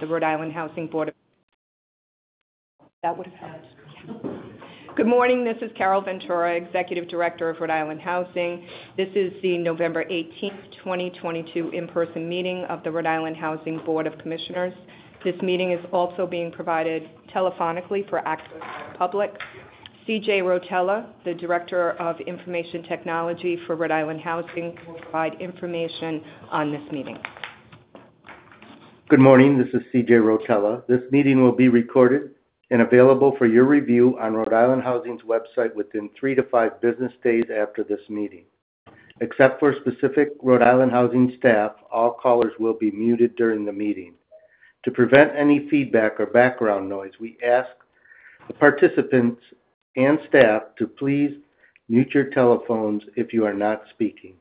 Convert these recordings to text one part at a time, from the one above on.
the Rhode Island Housing Board of... That would have helped. Good morning. This is Carol Ventura, Executive Director of Rhode Island Housing. This is the November 18th, 2022 in-person meeting of the Rhode Island Housing Board of Commissioners. This meeting is also being provided telephonically for access by the public. C.J. Rotella, the Director of Information Technology for Rhode Island Housing, will provide information on this meeting. Good morning. This is C.J. Rotella. This meeting will be recorded and available for your review on Rhode Island Housing's website within 3 to 5 business days after this meeting. Except for specific Rhode Island Housing staff, all callers will be muted during the meeting. To prevent any feedback or background noise, we ask the participants and staff to please mute your telephones if you are not speaking.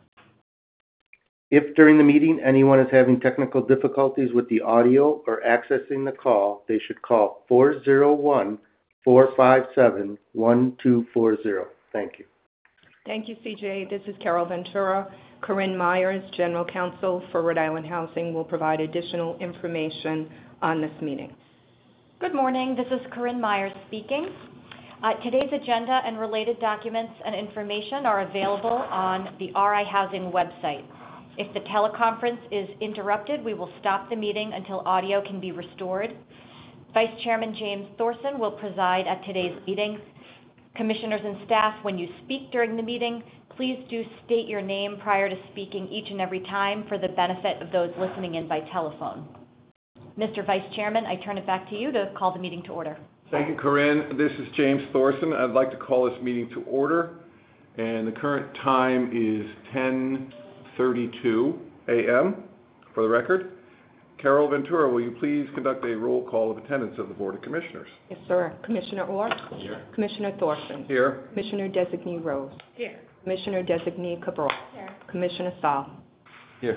If during the meeting anyone is having technical difficulties with the audio or accessing the call, they should call 401-457-1240. Thank you. Thank you, CJ. This is Carol Ventura. Corinne Myers, General Counsel for Rhode Island Housing, will provide additional information on this meeting. Good morning. This is Corinne Myers speaking. Today's agenda and related documents and information are available on the RI Housing website. If the teleconference is interrupted, we will stop the meeting until audio can be restored. Vice Chairman James Thorson will preside at today's meeting. Commissioners and staff, when you speak during the meeting, please do state your name prior to speaking each and every time for the benefit of those listening in by telephone. Mr. Vice Chairman, I turn it back to you to call the meeting to order. Thank you, Corinne. This is James Thorson. I'd like to call this meeting to order, and the current time is 10:32 a.m. for the record. Carol Ventura, will you please conduct a roll call of attendance of the Board of Commissioners? Yes, sir. Commissioner Orr? Here. Commissioner Thorson? Here. Commissioner Designee Rose? Here. Commissioner Designee Cabral? Here. Commissioner Saul? Here.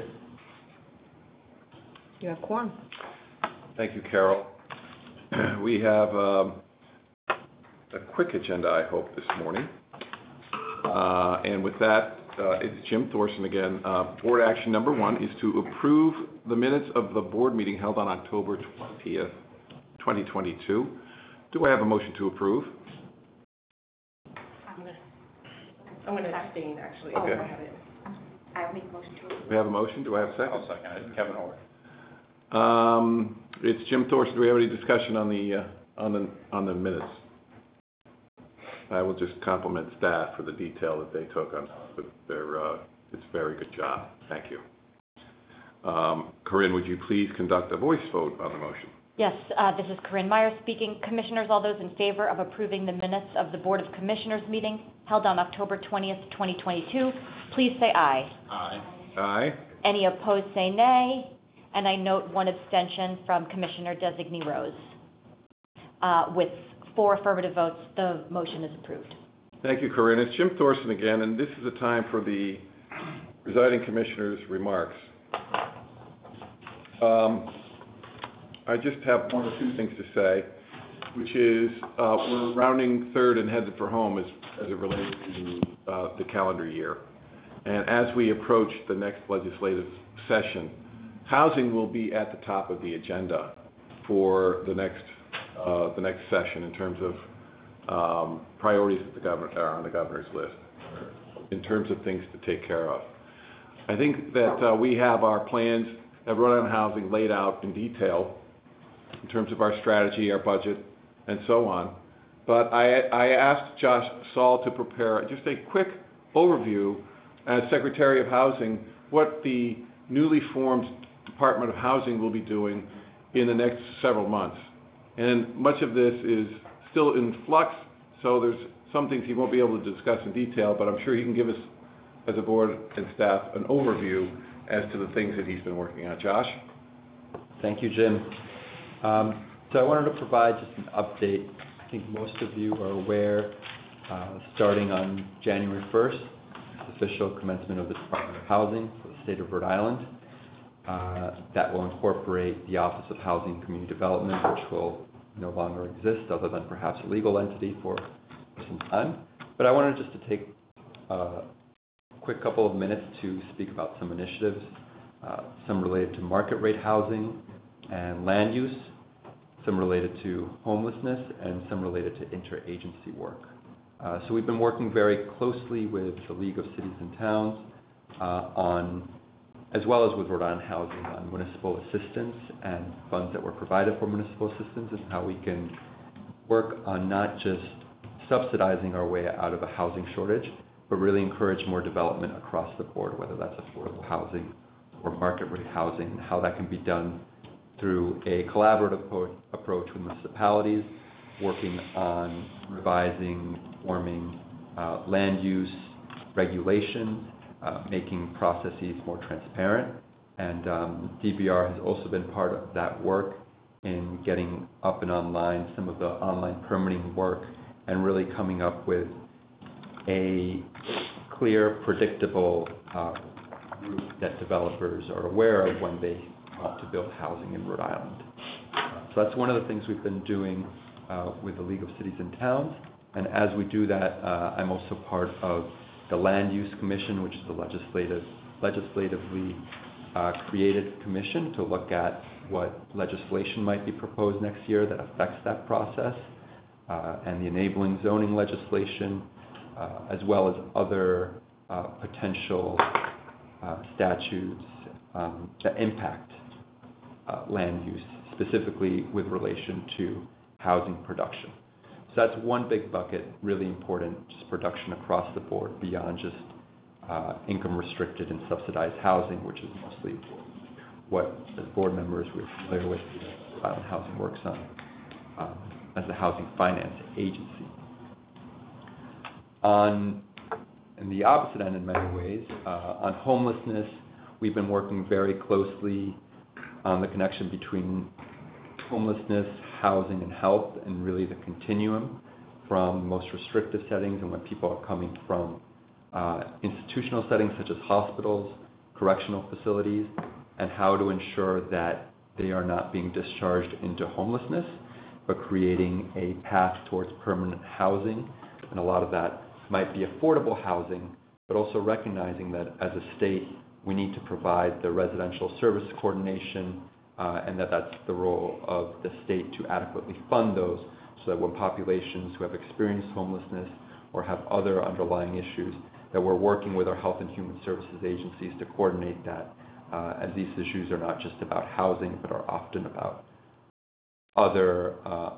You have quorum. Thank you, Carol. We have a quick agenda, I hope, this morning. And with that, it's Jim Thorson again. Board action number 1 is to approve the minutes of the board meeting held on October 20th, 2022. Do I have a motion to approve? I'm going to abstain, actually. Okay. I have it. I will make a motion to approve. We have a motion. Do I have a 2nd? I'll second it. Kevin Orr. It's Jim Thorson. Do we have any discussion on the minutes? I will just compliment staff for the detail that they took on their. It's a very good job. Thank you. Corinne, would you please conduct a voice vote on the motion? Yes, this is Corinne Myers speaking. Commissioners, all those in favor of approving the minutes of the Board of Commissioners meeting held on October 20th, 2022, please say aye. Aye. Aye. Any opposed say nay. And I note one abstention from Commissioner Designee Rose. With 4 affirmative votes, the motion is approved. Thank you, Corinne. It's Jim Thorson again, and this is the time for the presiding commissioner's remarks. I just have 1 or 2 things to say, which is we're rounding third and headed for home as it relates to the calendar year. And as we approach the next legislative session, housing will be at the top of the agenda for the next session in terms of priorities that the governor are on the governor's list, in terms of things to take care of. I think that we have our plans at Rhode Island Housing laid out in detail in terms of our strategy, our budget, and so on. But I asked Josh Saul to prepare just a quick overview as Secretary of Housing what the newly formed Department of Housing will be doing in the next several months. And much of this is still in flux, so there's some things he won't be able to discuss in detail, but I'm sure he can give us, as a board and staff, an overview as to the things that he's been working on. Josh? Thank you, Jim. So I wanted to provide just an update. I think most of you are aware, starting on January 1st, official commencement of the Department of Housing for the state of Rhode Island. That will incorporate the Office of Housing and Community Development, which will no longer exist other than perhaps a legal entity for some time. But I wanted just to take a quick couple of minutes to speak about some initiatives, some related to market rate housing and land use, some related to homelessness, and some related to interagency work. So we've been working very closely with the League of Cities and Towns as well as with Rhode Island Housing on municipal assistance and funds that were provided for municipal assistance, and how we can work on not just subsidizing our way out of a housing shortage, but really encourage more development across the board, whether that's affordable housing or market rate housing, and how that can be done through a collaborative approach with municipalities, working on revising, forming land use regulations, making processes more transparent. And DBR has also been part of that work in getting up and online some of the online permitting work, and really coming up with a clear, predictable route that developers are aware of when they want to build housing in Rhode Island. So that's one of the things we've been doing with the League of Cities and Towns. And as we do that, I'm also part of the Land Use Commission, which is the legislatively created commission to look at what legislation might be proposed next year that affects that process, and the enabling zoning legislation, as well as other potential statutes that impact land use, specifically with relation to housing production. So that's one big bucket, really important, just production across the board beyond just income restricted and subsidized housing, which is mostly what, as board members, we're familiar with, Rhode Island Housing works on as a housing finance agency. In the opposite end, in many ways, on homelessness, we've been working very closely on the connection between homelessness, housing, and health, and really the continuum from most restrictive settings and when people are coming from institutional settings such as hospitals, correctional facilities, and how to ensure that they are not being discharged into homelessness, but creating a path towards permanent housing. And a lot of that might be affordable housing, but also recognizing that as a state, we need to provide the residential service coordination, and that's the role of the state to adequately fund those, so that when populations who have experienced homelessness or have other underlying issues, that we're working with our health and human services agencies to coordinate that, as these issues are not just about housing, but are often about other,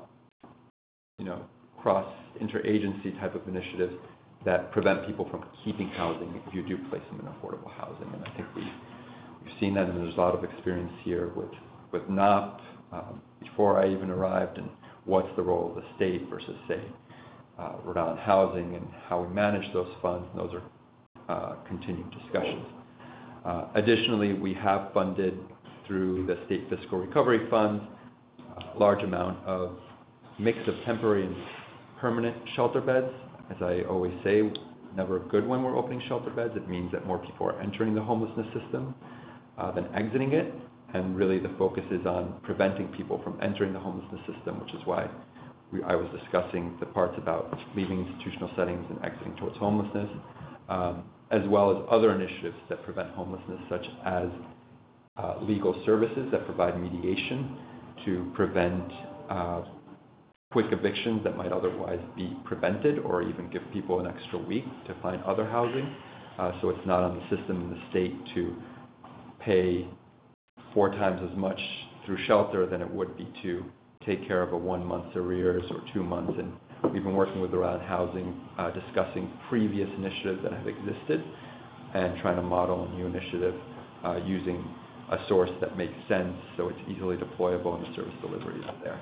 cross-interagency type of initiatives that prevent people from keeping housing if you do place them in affordable housing. And I think we've seen that, and there's a lot of experience here with NOP before I even arrived, and what's the role of the state versus, say, Rhode Island Housing, and how we manage those funds, and those are continued discussions. Additionally, we have funded through the state fiscal recovery funds a large amount of mix of temporary and permanent shelter beds. As I always say, never good when we're opening shelter beds. It means that more people are entering the homelessness system than exiting it. And really the focus is on preventing people from entering the homelessness system, which is why I was discussing the parts about leaving institutional settings and exiting towards homelessness, as well as other initiatives that prevent homelessness, such as legal services that provide mediation to prevent quick evictions that might otherwise be prevented, or even give people an extra week to find other housing. So it's not on the system in the state to pay 4 times as much through shelter than it would be to take care of a 1 month's arrears or 2 months. And we've been working with Rhode Island Housing, discussing previous initiatives that have existed and trying to model a new initiative using a source that makes sense, so it's easily deployable and the service delivery is there.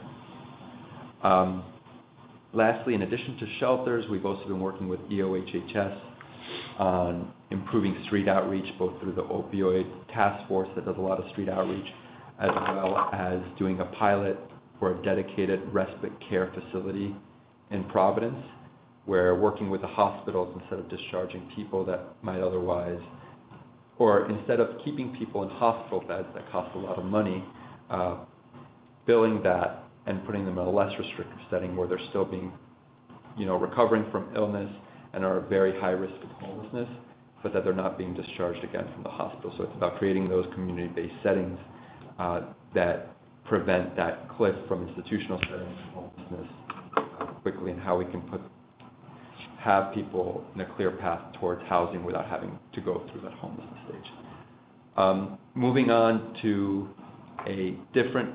Lastly, in addition to shelters, we've also been working with EOHHS on improving street outreach, both through the opioid task force that does a lot of street outreach, as well as doing a pilot for a dedicated respite care facility in Providence, where working with the hospitals, instead of discharging people that might otherwise, or instead of keeping people in hospital beds that cost a lot of money, billing that and putting them in a less restrictive setting where they're still being, recovering from illness and are at very high risk of homelessness, but that they're not being discharged again from the hospital. So it's about creating those community-based settings that prevent that cliff from institutional settings to homelessness quickly, and how we can have people in a clear path towards housing without having to go through that homelessness stage. Moving on to a different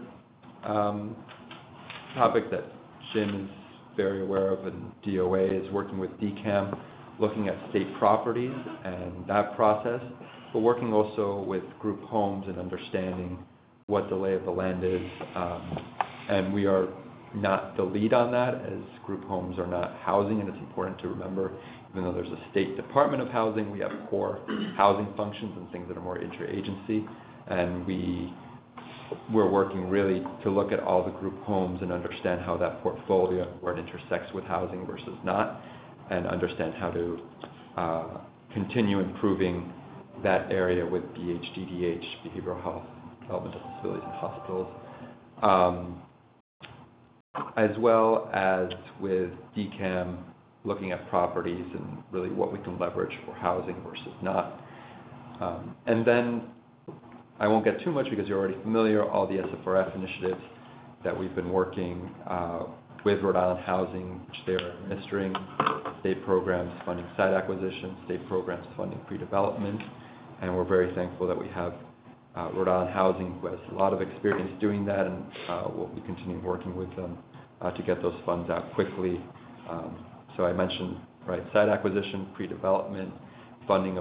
topic that Jim is very aware of, and DOA is working with DCAM, looking at state properties and that process, but working also with group homes and understanding what the lay of the land is. And we are not the lead on that, as group homes are not housing, and it's important to remember, even though there's a state Department of Housing, we have core housing functions and things that are more interagency, and we're working really to look at all the group homes and understand how that portfolio, where it intersects with housing versus not, and understand how to continue improving that area with BHDDH, behavioral health, developmental disabilities, and hospitals. As well as with DCAM, looking at properties and really what we can leverage for housing versus not. And then I won't get too much because you're already familiar, all the SFRF initiatives that we've been working with Rhode Island Housing, which they're administering, state programs funding site acquisition, state programs funding pre-development, and we're very thankful that we have Rhode Island Housing, who has a lot of experience doing that, and we'll be continuing working with them to get those funds out quickly. So I mentioned, right, site acquisition, pre-development, funding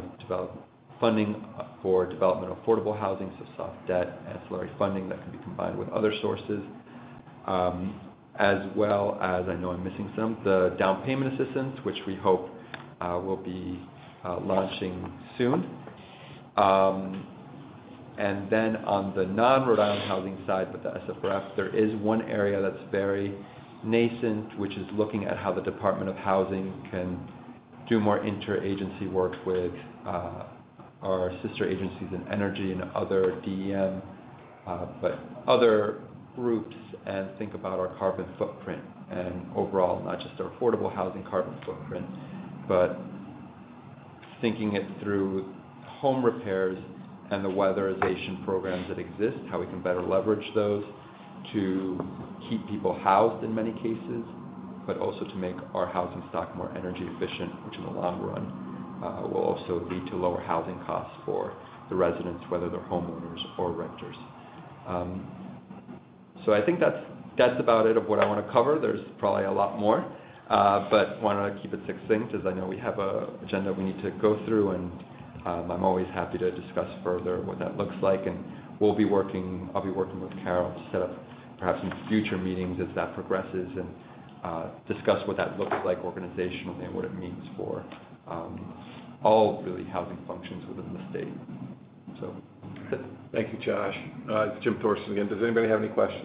for development of affordable housing, so soft debt, ancillary funding that can be combined with other sources, as well as, I know I'm missing some, the down payment assistance, which we hope will be launching soon. And then on the non-Rhode Island housing side, but the SFRF, there is one area that's very nascent, which is looking at how the Department of Housing can do more interagency work with our sister agencies in energy and other DEM, but other groups, and think about our carbon footprint and overall, not just our affordable housing carbon footprint, but thinking it through home repairs and the weatherization programs that exist, how we can better leverage those to keep people housed in many cases, but also to make our housing stock more energy efficient, which in the long run will also lead to lower housing costs for the residents, whether they're homeowners or renters. So I think that's about it of what I want to cover. There's probably a lot more, but want to keep it succinct, as I know we have an agenda we need to go through, and I'm always happy to discuss further what that looks like, and I'll be working with Carol to set up perhaps in future meetings as that progresses, and discuss what that looks like organizationally and what it means for all really housing functions within the state. So that's it. Thank you, Josh. It's Jim Thorson again. Does anybody have any questions?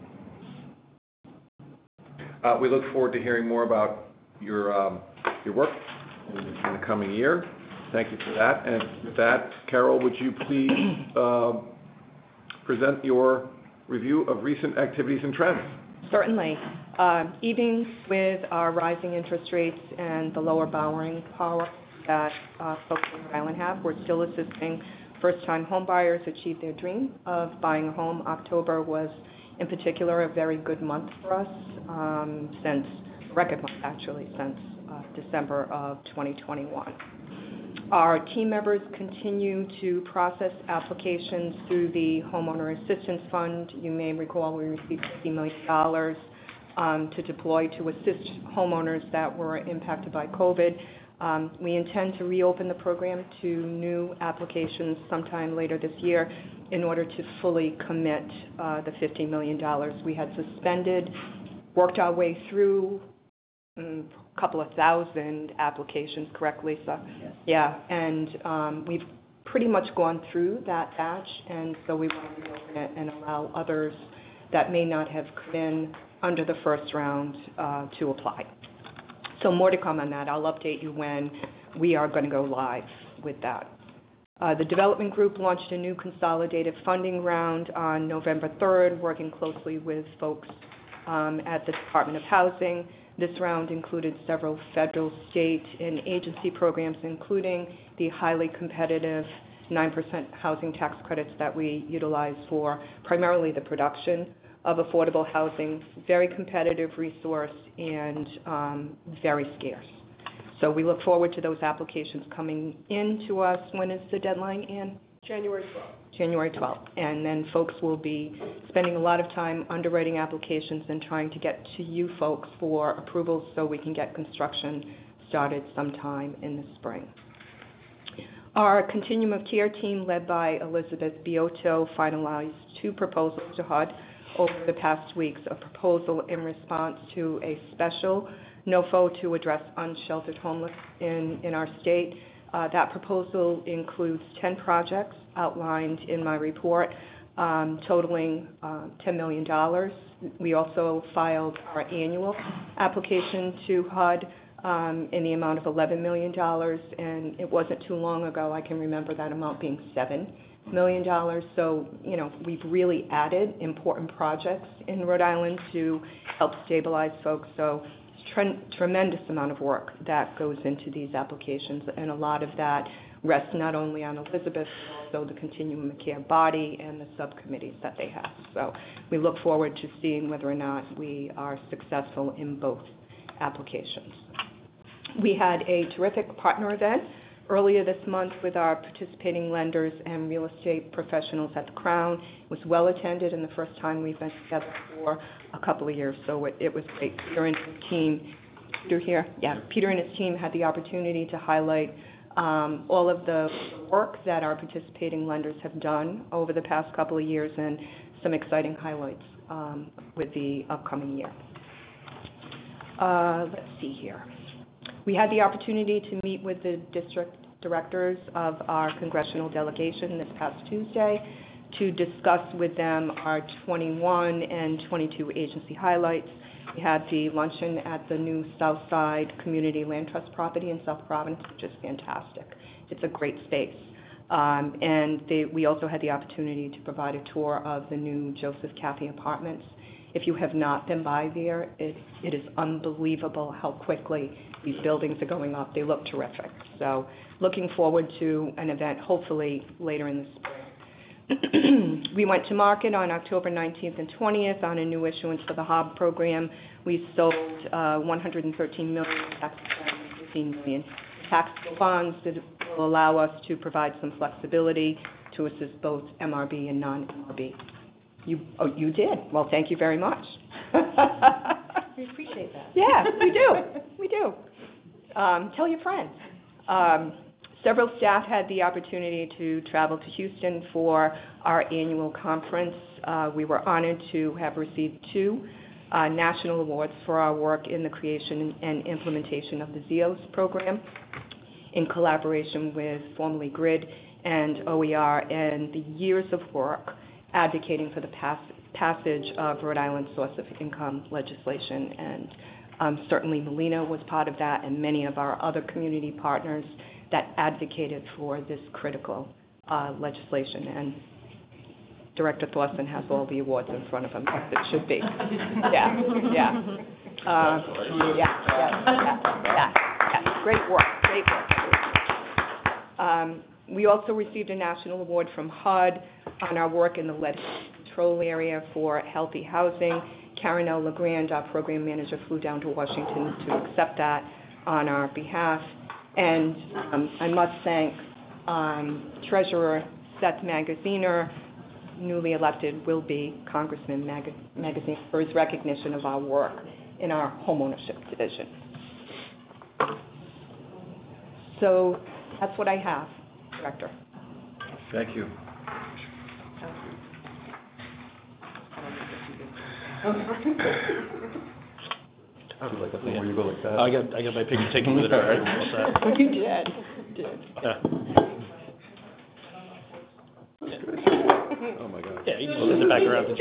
We look forward to hearing more about your work in the coming year. Thank you for that. And with that, Carol, would you please present your review of recent activities and trends? Certainly. Even with our rising interest rates and the lower borrowing power that folks in Rhode Island have, we're still assisting first-time home buyers achieve their dream of buying a home. October was, in particular, a very good month for us, record month actually, since December of 2021. Our team members continue to process applications through the Homeowner Assistance Fund. You may recall we received $50 million to deploy to assist homeowners that were impacted by COVID. We intend to reopen the program to new applications sometime later this year in order to fully commit the $50 million. We had suspended, worked our way through a couple of thousand applications, correct, Lisa? Yes. Yeah, and we've pretty much gone through that batch, and so we want to reopen it and allow others that may not have come in under the first round to apply. So more to come on that. I'll update you when we are going to go live with that. The development group launched a new consolidated funding round on November 3rd, working closely with folks at the Department of Housing. This round included several federal, state, and agency programs, including the highly competitive 9% housing tax credits that we utilize for primarily the production of affordable housing, very competitive resource and very scarce. So we look forward to those applications coming in to us. When is the deadline, Ann? January 12th. January 12th. And then folks will be spending a lot of time underwriting applications and trying to get to you folks for approvals so we can get construction started sometime in the spring. Our Continuum of Care team, led by Elizabeth Biotto, finalized 2 proposals to HUD over the past weeks, a proposal in response to a special NOFO to address unsheltered homeless in our state. That proposal includes 10 projects outlined in my report, totaling $10 million. We also filed our annual application to HUD in the amount of $11 million, and it wasn't too long ago, I can remember that amount being $7 million. So, you know, we've really added important projects in Rhode Island to help stabilize folks. So tremendous amount of work that goes into these applications, and a lot of that rests not only on Elizabeth, but also the Continuum of Care body and the subcommittees that they have. So we look forward to seeing whether or not we are successful in both applications. We had a terrific partner event earlier this month with our participating lenders and real estate professionals at the Crown. It was well attended and the first time we've been together for a couple of years, so it was great. Peter and his team, Peter here? Yeah, Peter and his team had the opportunity to highlight all of the work that our participating lenders have done over the past couple of years and some exciting highlights with the upcoming year. Let's see here. We had the opportunity to meet with the district directors of our congressional delegation this past Tuesday to discuss with them our 21 and 22 agency highlights. We had the luncheon at the new Southside Community Land Trust property in South Providence, which is fantastic. It's a great space. We also had the opportunity to provide a tour of the new Joseph Caffey Apartments. If you have not been by there, it is unbelievable how quickly these buildings are going up. They look terrific. So looking forward to an event hopefully later in the spring. We went to market on October 19th and 20th on a new issuance for the HOB program. We sold $113 million tax and $15 million taxable bonds that will allow us to provide some flexibility to assist both MRB and non-MRB. You did? Well, thank you very much. We appreciate that. Yeah, we do. We do. Tell your friends. Several staff had the opportunity to travel to Houston for our annual conference. We were honored to have received 2 national awards for our work in the creation and implementation of the ZEOS program in collaboration with formerly GRID and OER, and the years of work advocating for the passage of Rhode Island source of income legislation. And certainly Molina was part of that, and many of our other community partners that advocated for this critical legislation. And Director Thorson has all the awards in front of him, as it should be. Yeah. Great work. We also received a national award from HUD on our work in the lead control area for healthy housing. Karen L. LeGrand, our program manager, flew down to Washington to accept that on our behalf. And I must thank Treasurer Seth Magaziner, newly elected will be Congressman Magaziner, for his recognition of our work in our homeownership division. So that's what I have, Director. Thank you. Where you go like that? I got my picture taken with it already. You did. Yeah. Oh, my God. Yeah, you can just send it back around.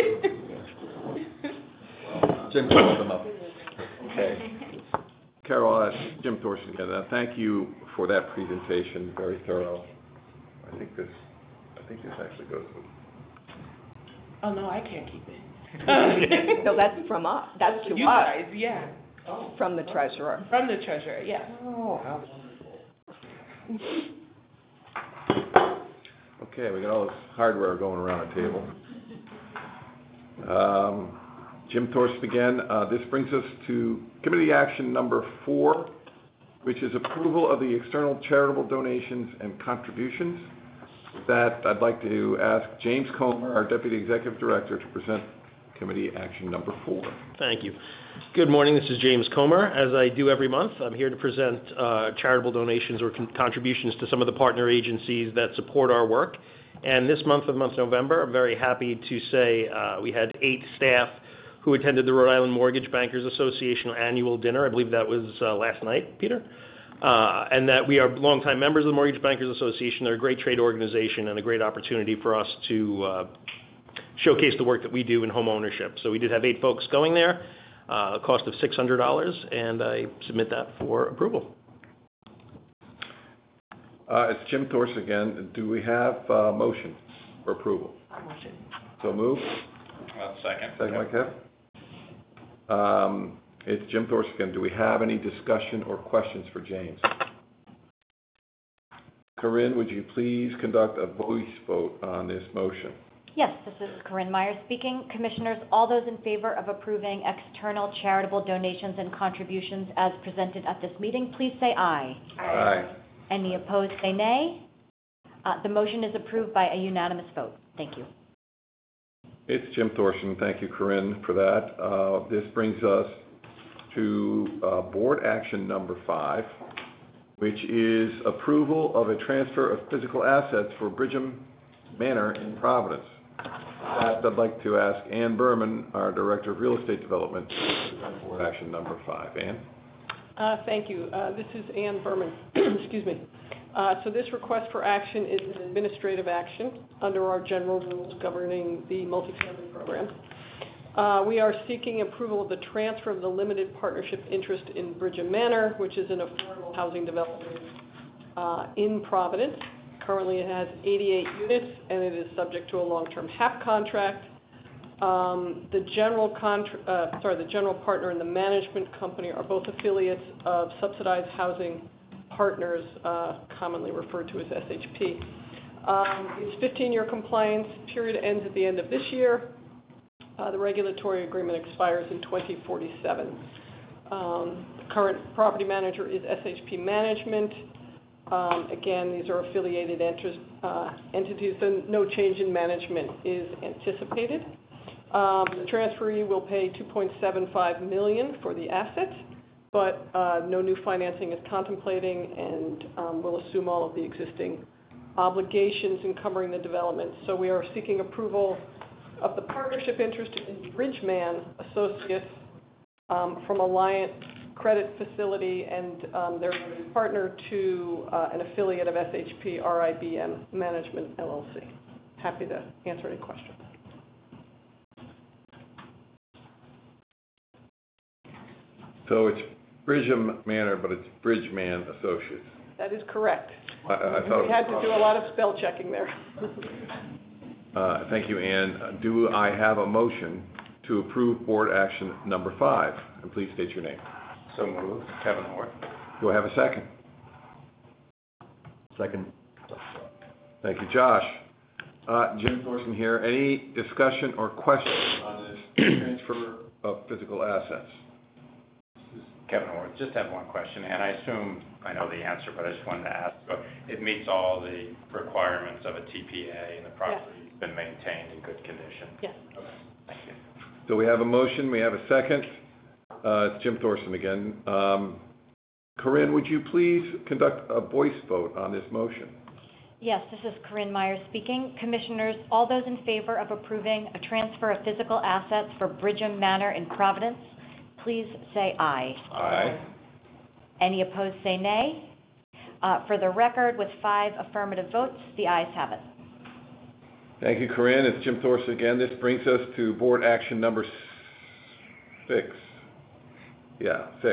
Jim, close them up. Okay. Carol, Jim Thorson again. Thank you for that presentation, very thorough. I think this actually goes with. Oh, no, I can't keep it. No, that's from us. That's to You us. guys, yeah. Oh. From the treasurer. From the treasurer, yeah. Oh, how Okay, we got all this hardware going around the table. Jim Thorson again. This brings us to committee action number 4, which is approval of the external charitable donations and contributions. With that, I'd like to ask James Comer, our Deputy Executive Director, to present committee action number 4. Thank you. Good morning, this is James Comer. As I do every month, I'm here to present charitable donations or contributions to some of the partner agencies that support our work. And this month, the month of November, I'm very happy to say we had 8 staff who attended the Rhode Island Mortgage Bankers Association annual dinner. I believe that was last night, Peter. And that we are longtime members of the Mortgage Bankers Association. They're a great trade organization and a great opportunity for us to showcase the work that we do in home ownership. So we did have 8 folks going there, a cost of $600, and I submit that for approval. It's Jim Thorson again. Do we have a motion for approval? Motion. So moved. Second. Second by Kev. It's Jim Thorson again. Do we have any discussion or questions for James? Corinne, would you please conduct a voice vote on this motion? Yes, this is Corinne Myers speaking. Commissioners, all those in favor of approving external charitable donations and contributions as presented at this meeting, please say aye. Aye. Any opposed, say nay. The motion is approved by a unanimous vote. Thank you. It's Jim Thorson. Thank you, Corinne, for that. This brings us to board action number 5, which is approval of a transfer of physical assets for Bridgham Manor in Providence. I'd like to ask Ann Berman, our Director of Real Estate Development, to present board action number 5. Ann? Thank you. This is Ann Berman. Excuse me. So this request for action is an administrative action under our general rules governing the multifamily program. We are seeking approval of the transfer of the limited partnership interest in Bridgham Manor, which is an affordable housing development in Providence. Currently, it has 88 units, and it is subject to a long-term HAP contract. The general partner and the management company are both affiliates of Subsidized Housing Partners, commonly referred to as SHP. Its 15-year compliance period ends at the end of this year. The regulatory agreement expires in 2047. The current property manager is SHP Management. Again, these are affiliated entities, and no change in management is anticipated. The transferee will pay $2.75 million for the assets, but no new financing is contemplating, and will assume all of the existing obligations encumbering the development. So we are seeking approval of the partnership interest in Bridgeman Associates from Alliant Credit Facility, and they're a partner to an affiliate of SHP RIBM Management LLC. Happy to answer any questions. So it's Bridgham Manor, but it's Bridgeman Associates. That is correct. I thought We had to do a lot of spell checking there. Thank you, Ann. Do I have a motion to approve board action number 5? And please state your name. So moved. Kevin Hort. Do I have a second? Second. Thank you, Josh. Jim Thorson here. Any discussion or questions on this transfer of physical assets? Kevin Hort. Just have one question, and I assume I know the answer, but I just wanted to ask. So it meets all the requirements of a TPA, and the property's been maintained in good condition? Yes. Okay. Thank you. So we have a motion. We have a second. It's Jim Thorson again. Corinne, would you please conduct a voice vote on this motion? Yes, this is Corinne Myers speaking. Commissioners, all those in favor of approving a transfer of physical assets for Bridgham Manor in Providence, please say aye. Aye. Any opposed, say nay. For the record, with 5 affirmative votes, the ayes have it. Thank you, Corinne. It's Jim Thorson again. This brings us to board action number 6. Yeah, 6.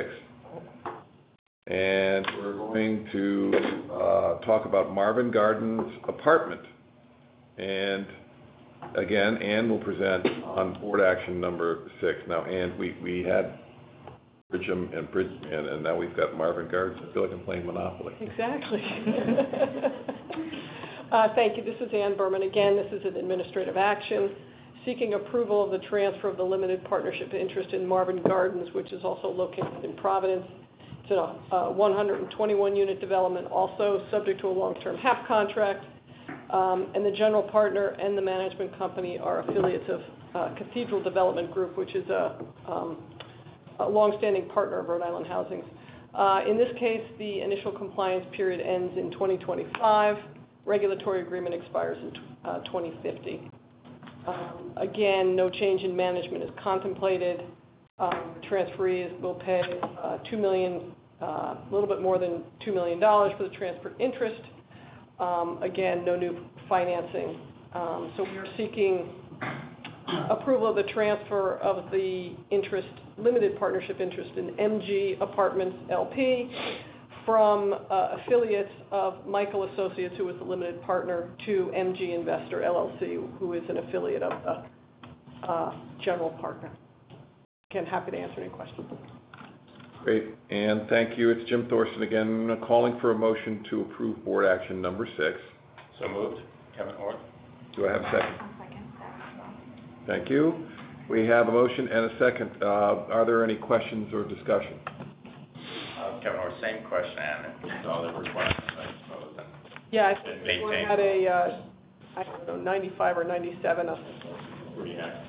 And we're going to talk about Marvin Gardens apartment. And again, Ann will present on board action number 6. Now, Ann, we had Bridgham and now we've got Marvin Gardens. I feel like I'm playing Monopoly. Exactly. Thank you. This is Ann Berman. Again, this is an administrative action seeking approval of the transfer of the limited partnership interest in Marvin Gardens, which is also located in Providence. It's a 121-unit development, also subject to a long-term HAP contract. And the general partner and the management company are affiliates of Cathedral Development Group, which is a longstanding partner of Rhode Island Housing. In this case, the initial compliance period ends in 2025. Regulatory agreement expires in 2050. Again, no change in management is contemplated. Transferees will pay a little bit more than $2 million for the transferred interest. Again, no new financing. So we are seeking approval of the transfer of the limited partnership interest in MG Apartments LP from affiliates of Michael Associates, who is the limited partner, to MG Investor LLC, who is an affiliate of the general partner. Again, happy to answer any questions. Great, and thank you. It's Jim Thorson again, calling for a motion to approve board action number 6. So moved. Kevin Orr. Do I have a second? Second. Thank you. We have a motion and a second. Are there any questions or discussion? Kevin Orr, same question, and all the requirements, I suppose. And Yeah, I and think we maintain. had a, I don't know, 95 or 97. Yeah.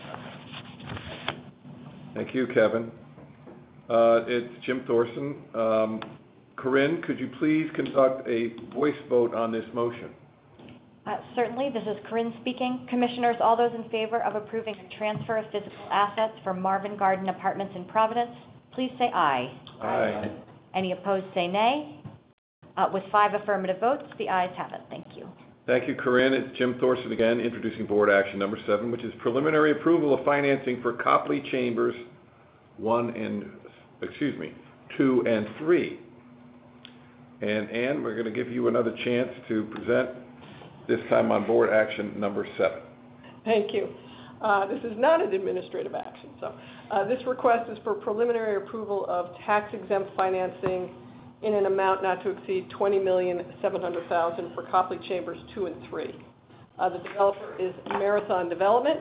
Thank you, Kevin. It's Jim Thorson. Corinne, could you please conduct a voice vote on this motion? Certainly. This is Corinne speaking. Commissioners, all those in favor of approving a transfer of physical assets from Marvin Garden Apartments in Providence, please say aye. Aye. Any opposed, say nay. With 5 affirmative votes, the ayes have it. Thank you. Thank you, Corinne. It's Jim Thorson again, introducing board action number 7, which is preliminary approval of financing for Copley Chambers 2 and 3. And Ann, we're going to give you another chance to present, this time on board action number 7. Thank you. This is not an administrative action. So this request is for preliminary approval of tax-exempt financing in an amount not to exceed $20,700,000 for Copley Chambers 2 and 3. The developer is Marathon Development.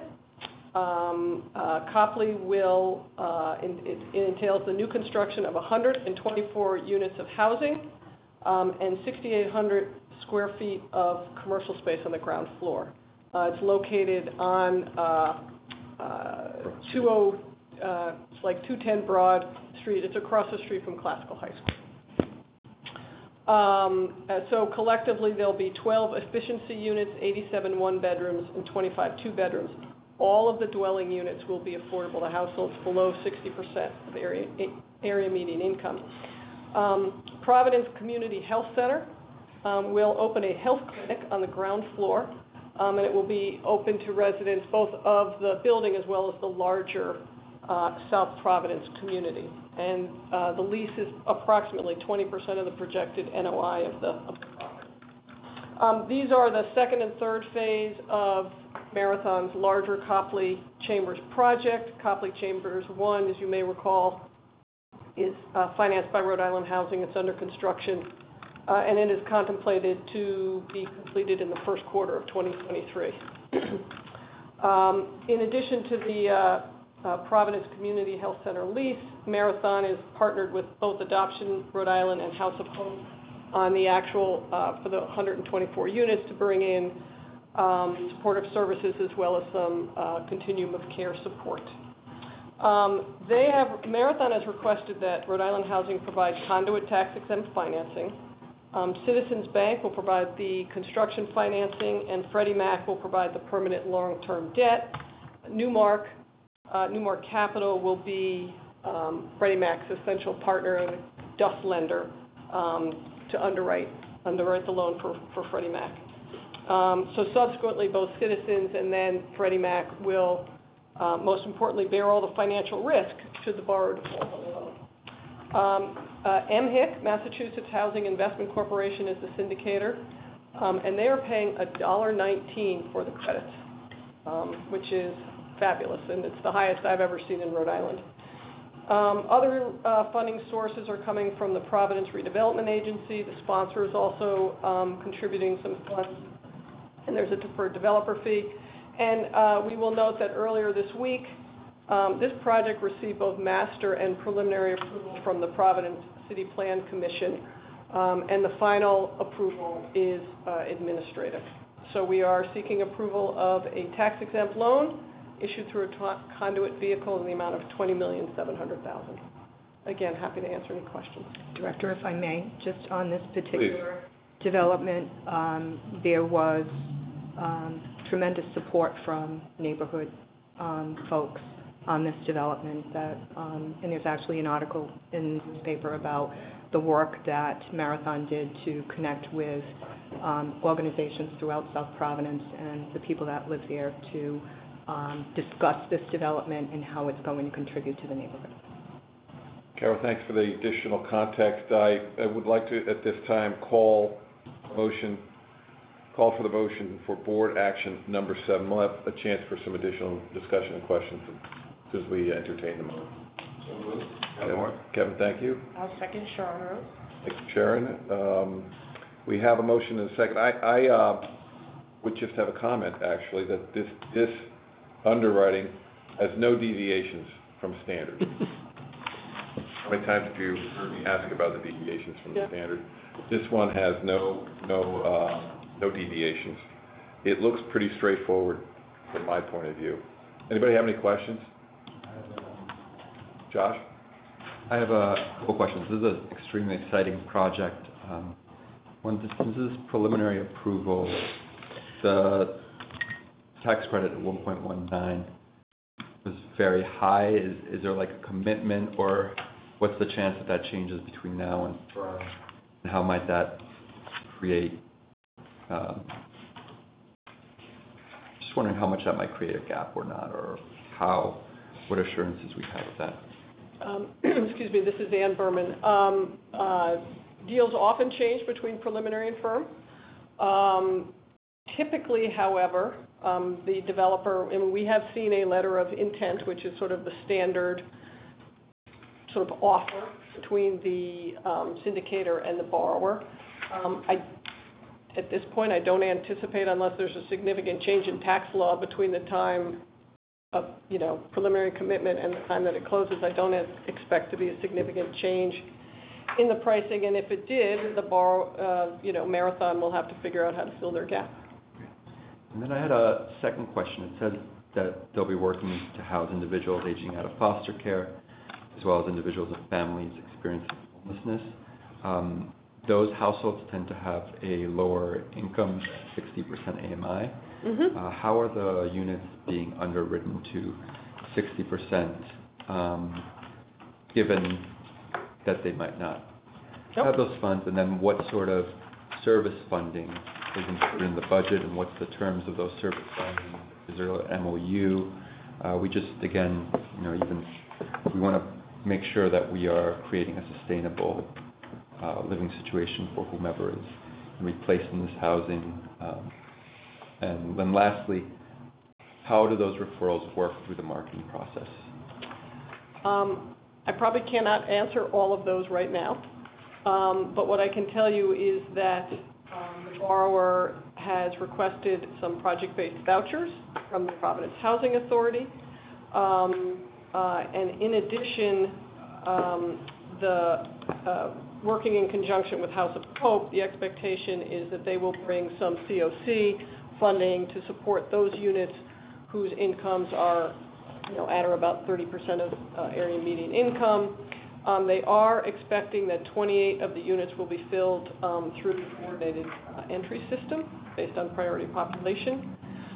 Copley will, it entails the new construction of 124 units of housing and 6,800 square feet of commercial space on the ground floor. It's located on 210 Broad Street. It's across the street from Classical High School. So collectively, there'll be 12 efficiency units, 87 one-bedrooms, and 25 two-bedrooms. All of the dwelling units will be affordable to households below 60% of area median income. Providence Community Health Center will open a health clinic on the ground floor, and it will be open to residents both of the building as well as the larger South Providence community. And the lease is approximately 20% of the projected NOI of the property. These are the second and third phase of Marathon's larger Copley Chambers project. Copley Chambers 1, as you may recall, is financed by Rhode Island Housing. It's under construction, and it is contemplated to be completed in the first quarter of 2023. In addition to the Providence Community Health Center lease, Marathon is partnered with both Adoption Rhode Island and House of Hope on the actual, for the 124 units, to bring in supportive services as well as some continuum of care support. Marathon has requested that Rhode Island Housing provide conduit tax-exempt financing. Citizens Bank will provide the construction financing, and Freddie Mac will provide the permanent long-term debt. Newmark Capital will be Freddie Mac's essential partner and Duff lender to underwrite the loan for Freddie Mac. So subsequently, both Citizens and then Freddie Mac will, most importantly, bear all the financial risk should the borrower default on the loan. MHIC, Massachusetts Housing Investment Corporation, is the syndicator, and they are paying $1.19 for the credits, which is fabulous, and it's the highest I've ever seen in Rhode Island. Other funding sources are coming from the Providence Redevelopment Agency. The sponsor is also contributing some funds. and there's a deferred developer fee. And we will note that earlier this week, this project received both master and preliminary approval from the Providence City Plan Commission, and the final approval is administrative. So we are seeking approval of a tax-exempt loan issued through a conduit vehicle in the amount of $20,700,000. Again, happy to answer any questions. Director, if I may, just on this particular development, there was tremendous support from neighborhood folks on this development that, and there's actually an article in the newspaper about the work that Marathon did to connect with organizations throughout South Providence and the people that live there to discuss this development and how it's going to contribute to the neighborhood. Carol, thanks for the additional context. I would like to, at this time, call for the motion for board action number 7. We'll have a chance for some additional discussion and questions as we entertain the motion. Kevin, thank you. I'll second Sharon. Thank you, Sharon. We have a motion and a second. I would just have a comment, actually, that this underwriting has no deviations from standard. How many times have you heard me ask about the deviations from the standard? This one has no deviations. It looks pretty straightforward from my point of view. Anybody have any questions? Josh? I have a couple questions. This is an extremely exciting project. Since this is preliminary approval, the tax credit at 1.19 was very high. Is there like a commitment, or what's the chance that changes between now and firm? And how might that create, just wondering how much that might create a gap or not, or what assurances we have of that? Excuse me, this is Ann Berman. Deals often change between preliminary and firm. Typically, however, the developer, and we have seen a letter of intent, which is sort of the standard sort of offer between the syndicator and the borrower. At this point, I don't anticipate, unless there's a significant change in tax law between the time of, preliminary commitment and the time that it closes, I don't expect to be a significant change in the pricing. And if it did, the Marathon will have to figure out how to fill their gap. And then I had a second question. It said that they'll be working to house individuals aging out of foster care, as well as individuals and families experiencing homelessness. Those households tend to have a lower income, 60% AMI. Mm-hmm. How are the units being underwritten to 60%, given that they might not have those funds? And then what sort of service funding is included in the budget, and what's the terms of those service funding? Is there an MOU? We just, again, we want to make sure that we are creating a sustainable living situation for whomever is going to be placed in this housing. And then lastly, how do those referrals work through the marketing process? I probably cannot answer all of those right now, but what I can tell you is that the borrower has requested some project-based vouchers from the Providence Housing Authority, and in addition, working in conjunction with House of Hope, the expectation is that they will bring some COC funding to support those units whose incomes are, at or about 30% of area median income. They are expecting that 28 of the units will be filled through the coordinated entry system based on priority population.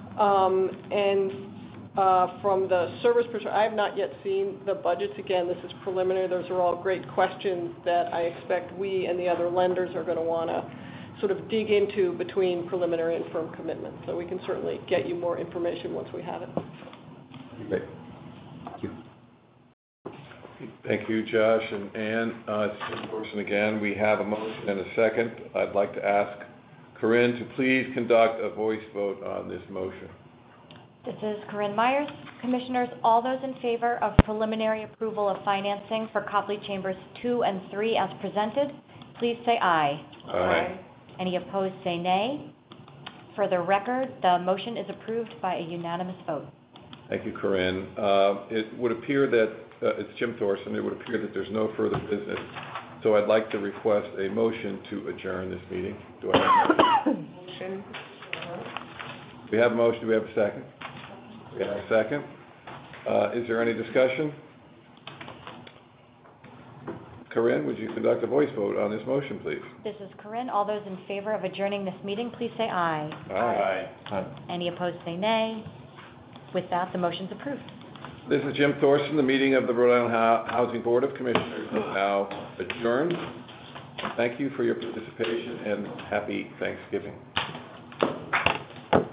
From the service perspective, I have not yet seen the budgets. Again, this is preliminary. Those are all great questions that I expect we and the other lenders are going to want to sort of dig into between preliminary and firm commitments. So we can certainly get you more information once we have it. Great. Thank you. Thank you, Josh and Ann. It's Jim Thorson again. We have a motion and a second. I'd like to ask Corinne to please conduct a voice vote on this motion. This is Corinne Myers. Commissioners, all those in favor of preliminary approval of financing for Copley Chambers 2 and 3 as presented, please say aye. Aye. Any opposed, say nay. For the record, the motion is approved by a unanimous vote. Thank you, Corinne. It would appear that, it's Jim Thorson, it would appear that there's no further business, so I'd like to request a motion to adjourn this meeting. Do I have a motion? We have a motion, do we have a second? We have a second. Is there any discussion? Corinne, would you conduct a voice vote on this motion, please? This is Corinne. All those in favor of adjourning this meeting, please say aye. Aye. Any opposed, say nay. With that, the motion's approved. This is Jim Thorson. The meeting of the Rhode Island Housing Board of Commissioners is now adjourned. Thank you for your participation and happy Thanksgiving.